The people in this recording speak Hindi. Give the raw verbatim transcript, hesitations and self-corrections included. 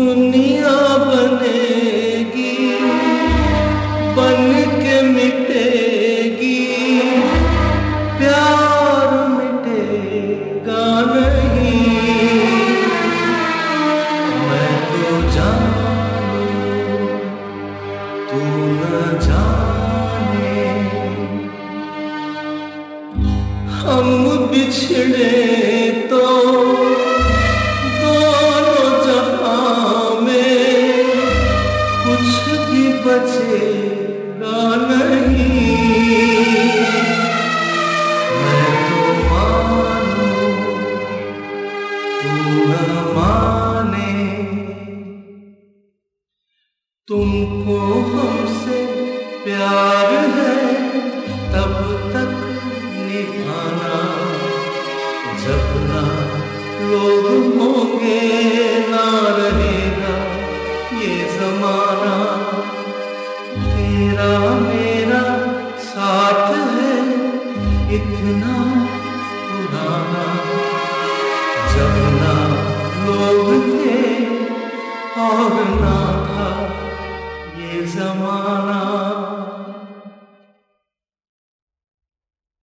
दुनिया बनेगी, बन के मिटेगी, प्यार मिटेगा नहीं। मैं तो जानूं तू न जाने, हम बिछड़े तो दोनों जहां में कुछ भी बचेगा नहीं। मैं तो मानूं तू न माने, तुमको हमसे प्यार है तब तक निभाना, जब ना लोग होंगे ना रहेगा ये जमाना। तेरा मेरा साथ है इतना पुराना, जब ना लोग थे और ना था ये जमाना।